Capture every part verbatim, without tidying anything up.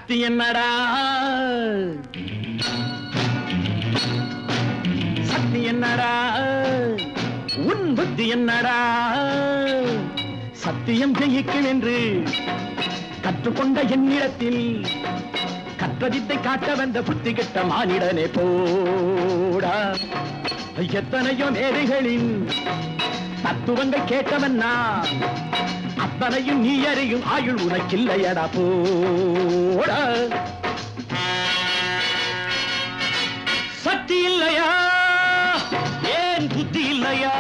சக்தி என்னடா சக்தி என்னடா உன் புத்தி என்னடா சத்தியம் ஜெயிக்கும் என்று கற்றுக்கொண்ட என்னிடத்தில் கற்றதித்தை காட்ட வந்த புத்தி கெட்ட மானிடனே போடா எத்தனையோ மேதைகளின் தத்துவங்கள் கேட்டவன் நான் அத்தனையும் நீ அறியும் ஆயுள் உனக்கில்லையடா போடா சக்தி இல்லையா ஏன் புத்தி இல்லையா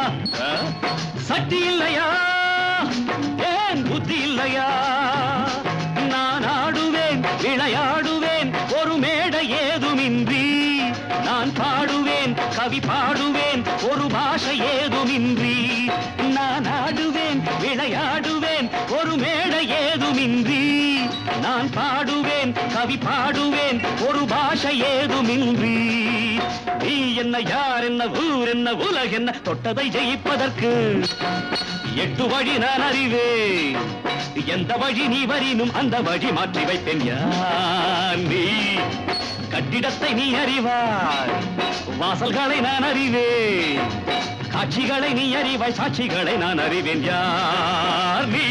சக்தி இல்லையா ஏன் புத்தி இல்லையா நான் ஆடுவேன் விளையாடுவேன் ஒரு மேடை ஏதுமின்றி நான் பாடுவேன் கவி பாடுவேன் ஒரு பாஷை ஏதுமின்றி நான் ஆடுவேன் விளையாடுவேன் ஒரு மேடை ஏதுமின்றி நான் பாடுவேன் கவி பாடுவேன் ஒரு பாஷை ஏதுமின்றி நீ என்ன யார் என்ன ஊர் என்ன உலக என்ன தொட்டதை ஜெயிப்பதற்கு எட்டு வழி நான் அறிவேன் எந்த வழி நீ வரினும் அந்த வழி மாற்றி வைப்பேன் யார் நீ கட்டிடத்தை நீ அறிவாய் வாசல்களை நான் அறிவேன் காட்சிகளை நீ அறிவாய் சாட்சிகளை நான் அறிவேன் யார் நீ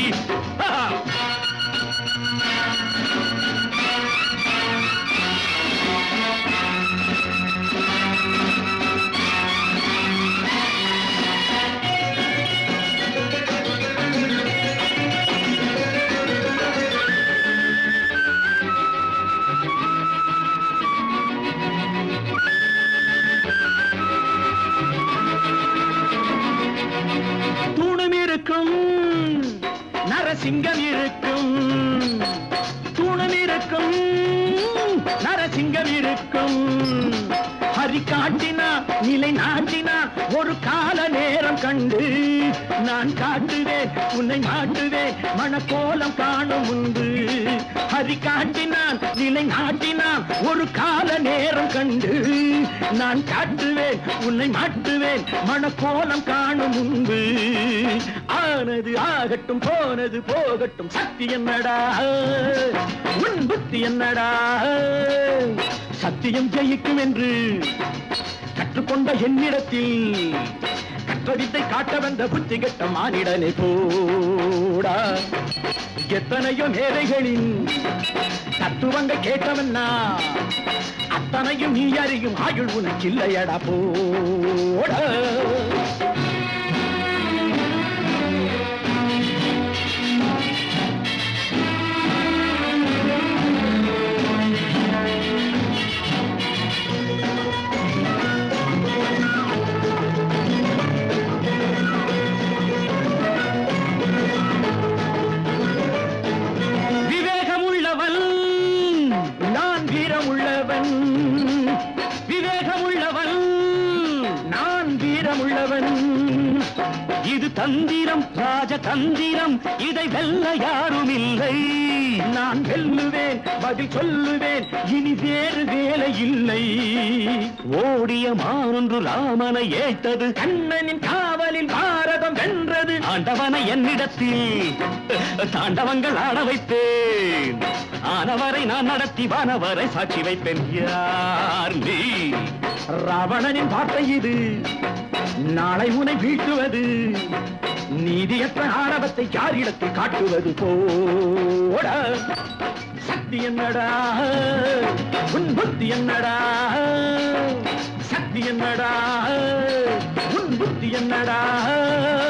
நரசிங்கம் இருக்கும் தூணம் இருக்கும் நரசிங்கம் இருக்கும் ஹரி காட்டினா நிலை நாட்டினா ஒரு கால நேரம் கண்டு நான் காட்டுவேன் உன்னை மாட்டுவேன் மணக்கோலம் காணும் உண்டு ஹரி காட்டினான் நிலை நாட்டினான் ஒரு கால நேரம் கண்டு நான் காட்டுவேன் உன்னை மாட்டுவேன் மணக்கோலம் காணும் உண்டு ஆனது ஆகட்டும் போனது போகட்டும் சக்தி என்னடா உன் புத்தி என்னடா சத்தியம் ஜெயிக்கும் என்று கற்றுக்கொண்ட என்னிடத்தில் கற்றதித்தை காட்ட வந்த புத்தி கெட்ட மானிடனை போடா எத்தனையோ மேதைகளின் தத்துவங்கள் கேட்டவன்னா அத்தனையும் நீ அறியும் ஆயுள் உனக்கில்லையடா போடா இது தந்திரம் ராஜ தந்திரம் இதை வெல்ல யாரும் இல்லை நான் வெல்லுவேன் பதில் சொல்லுவேன் இனி வேறு வேலை இல்லை ஓடிய மானொன்று ராமனை ஏய்த்தது கண்ணனின் காவலில் பாரதம் வென்றது ஆண்டவனை என்னிடத்தில் தாண்டவங்கள் ஆட வைத்தேன் ஆனவரை நான் நடத்தி வானவரை சாட்சி வைப்பேன் யார் நீ ராவணனின் வார்த்தை இது நாளை உனை வீழ்த்துவது நீதியற்ற ஆணவத்தை யாரிடத்தில் காட்டுவது போட சக்தி என்னடா உன் புத்தி என்னடா சக்தி என்னடா உன் புத்தி என்னடா